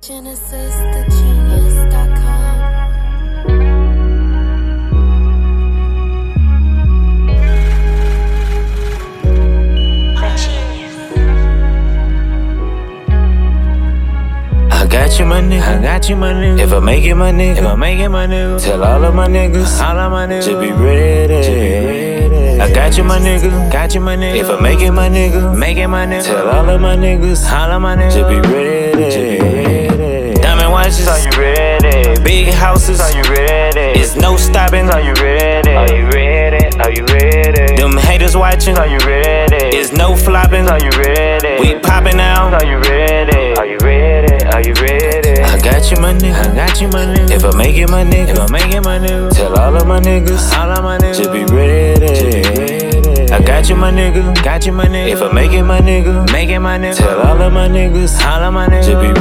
GenesisTheGenius.com. I got you, my nigga. If I make it, my nigga. Tell all of my niggas, to be ready. I got you, my nigga. If I make it, my nigga. Tell all of my niggas, to be ready. Diamond watches, are you ready? Big houses, are you ready? It's no stopping, are you ready? Are you ready? Are you ready? Them haters watching, are you ready? It's no flopping, are you ready? We popping out, are you ready? Are you ready? Are you ready? I got you, my nigga. If I make it, my nigga. Tell all of my niggas, to be ready. I got you, my nigga. If I make it, my nigga. Tell all of my niggas, to be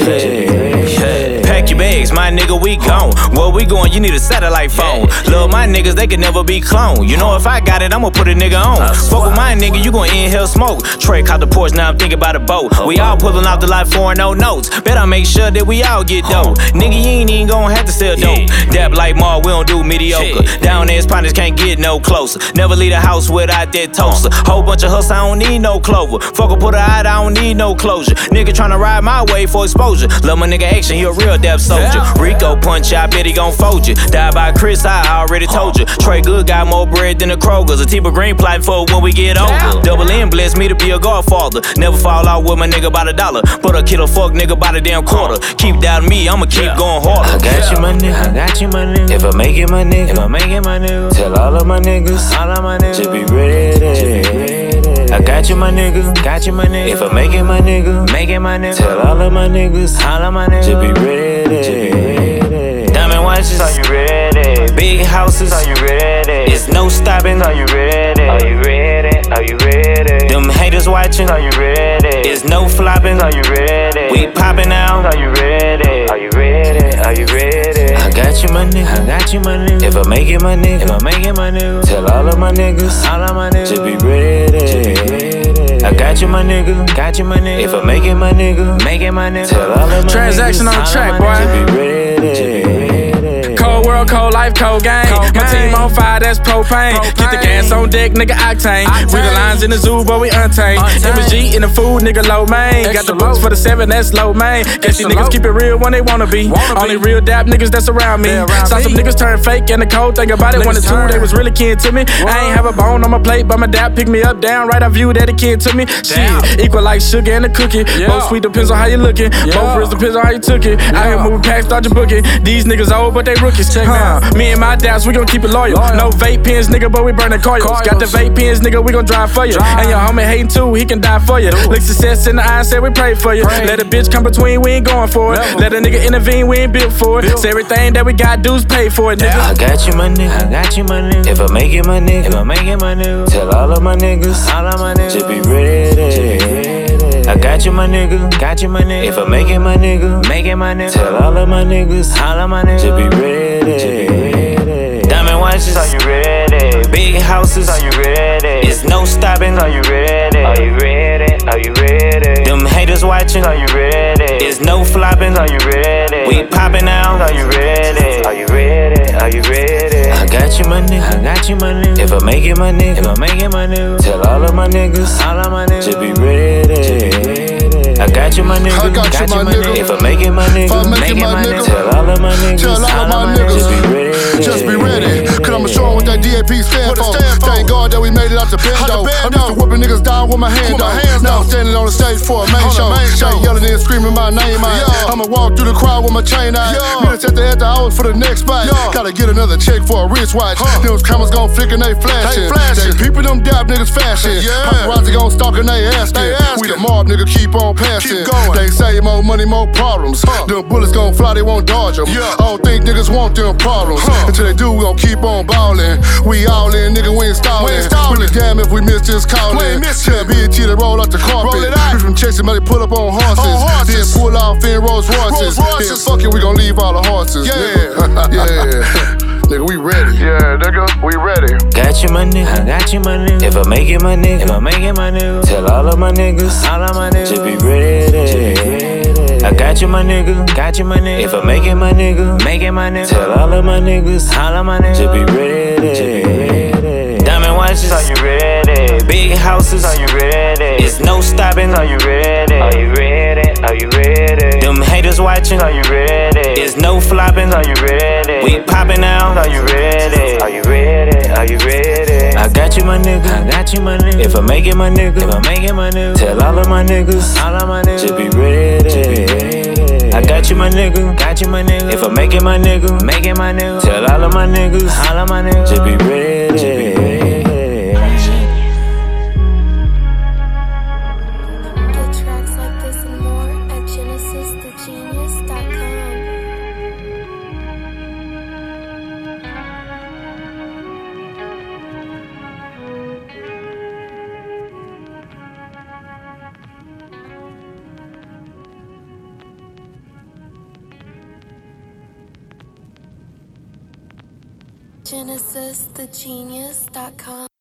ready. Pack your bags, my nigga, we gone. Where we going, you need a satellite phone. Love my niggas, they can never be cloned. You know if I got it, I'ma put a nigga on. Fuck with my nigga, you gon' inhale smoke. Trey caught the porch, now I'm thinking about a boat. We all pulling off the life for no notes. Better make sure that we all get dope. Nigga, you ain't even gon' have to sell dope. Dap like Mar, we don't do mediocre. Down there, partners can't get no closer. Never leave the house without that toaster. Whole bunch of hustle, I don't need no clover. Fuck or put her out, I don't need no closure. Nigga tryna ride my way for exposure. Love my nigga action, he a real dap soldier. Rico punch, I bet he gon' fold you. Die by Chris, I already told you. Trey Good got more bread than the Kroger's. A T-Bag Green plotting for when we get older. Double M blessed me to be a godfather. Never fall out with my nigga by the dollar. But I kill a fuck nigga by the damn quarter. Keep doubting me, I'ma keep going harder. I got you, my nigga. If I make it, my nigga. Tell all of my niggas, to be ready. I got you, my nigga. If I make it, my nigga. Tell all of my niggas, to be ready. Diamond watches, are you ready? Big houses, are you ready? It's no stopping, are you ready? Are you ready? Are you ready? Them haters watching, are you ready? It's no flopping, are you ready? We popping out, are you ready? Are you ready? Are you ready? I got you, my nigga. If I make it, my nigga. Tell all of my niggas, to be ready. I got you, my nigga. If I make it, my nigga. Tell all of my Transaction niggas, on the track, boy. to be ready. Cold world, cold life, cold game. My team on fire, that's propane. Get the gas on deck, nigga, octane. We the lines in the zoo, but we untamed. MSG in the food, nigga, low main. Got the books for the 7, that's low main. Guess these niggas keep it real when they wanna be. Only real dap niggas that's around me. Saw some niggas turn fake, and the cold thing about it, 1 and 2, they was really kin to me. I ain't have a bone on my plate, but my dap picked me up, down right, I view that a kin to me. Shit, equal like sugar and a cookie. Both sweet depends on how you looking. Both real depends on how you took it. Out here moving packs, start your booking. These niggas old, but they rookies. Me and my daps, we gon' keep it loyal. No vape pens, nigga, but we burning coils. Got the vape pens, nigga, we gon' drive for you. And your homie hating too, he can die for you. Look success in the eye, say we pray for you. Let a bitch come between, we ain't going for it. Let a nigga intervene, we ain't built for it. Say everything that we got dudes pay for it, nigga. I got you, my nigga. If I make it, my nigga. Tell all of my niggas, to be ready. I got you, my nigga. If I make it, my nigga. Tell all of my niggas, to be ready. Diamond watches, are you ready? Big houses, are you ready? It's no stopping, are you ready? Are you ready? Are you ready? Them haters watching, are you ready? It's no flopping, are you ready? We popping out, are you ready? Are you ready? Are you ready? I got you, my nigga. If I make it, my nigga. Tell all of my niggas, to be ready. I got you, my nigga. If I make it, my nigga. Tell all of my niggas, to be ready. Just be ready, cause I'ma show 'em what that DAP stand for. Thank God that we made it out the bando. I'm used to whipping niggas down with my hand up. Now I'm standing on the stage for a main show. Ain't yelling and screaming my name out. I'ma walk through the crowd with my chain out. Minutes at the hours for the next spot. Gotta get another check for a wristwatch. Those cameras gon' flick and they flashing. They peeping them dap niggas fashion. Paparazzi gon' stalk and they asking. We the mob, nigga, keep on passing. They say more money, more problems. Them bullets gon' fly, they won't dodge them. I don't think niggas want them problems. Until they do, we gon' keep on ballin'. We all in, nigga, we ain't stallin'. Really damn if we miss this callin'. Tell BET to roll out the carpet. We from chasing, but they pull up on horses. Then pull off in Rolls Royces. Then fuck it, we gon' leave all the horses. Yeah. Nigga, we ready. Yeah, nigga, we ready. Got you, my nigga. If I make it, my nigga. Tell all of my niggas, to be ready. I got you, my nigga. Got you, my nigga. If I make it, my nigga. Make it, my nigga. Tell all of my niggas. All of my niggas. To be ready. Diamond watches. Are you ready? Big houses. Are you ready? It's no stopping. Are you ready? Are you ready? Are you ready? Them haters watching. Are you ready? It's no flopping. Are you ready? We popping out. Are you ready? Are you ready? Are you ready? I got you, my nigga. I got you, my nigga. If I make it, my nigga. If I make it, my nigga. Tell all of my niggas. All of my niggas. To be ready. I got you, my nigga. Got you, my nigga. If I make it, my nigga. Make it, my nigga. Tell all of my niggas. All of my niggas. To be ready. To be ready. Get tracks like this and more at GenesisTheGenius.com. GenesisTheGenius.com.